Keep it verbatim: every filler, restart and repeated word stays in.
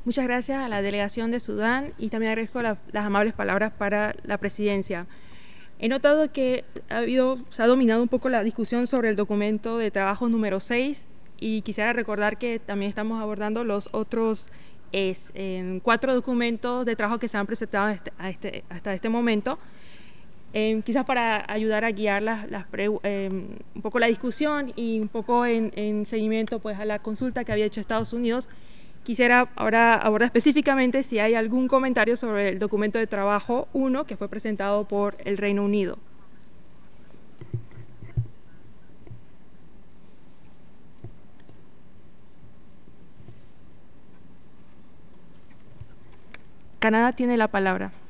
Muchas gracias a la delegación de Sudán y también agradezco la, las amables palabras para la presidencia. He notado que ha habido, se ha dominado un poco la discusión sobre el documento de trabajo número seis y quisiera recordar que también estamos abordando los otros es, eh, cuatro documentos de trabajo que se han presentado a este, a este, hasta este momento. Eh, quizás para ayudar a guiar las, las eh, un poco la discusión y un poco en, en seguimiento pues, a la consulta que había hecho Estados Unidos. Quisiera ahora abordar específicamente si hay algún comentario sobre el documento de trabajo uno que fue presentado por el Reino Unido. Canadá tiene la palabra.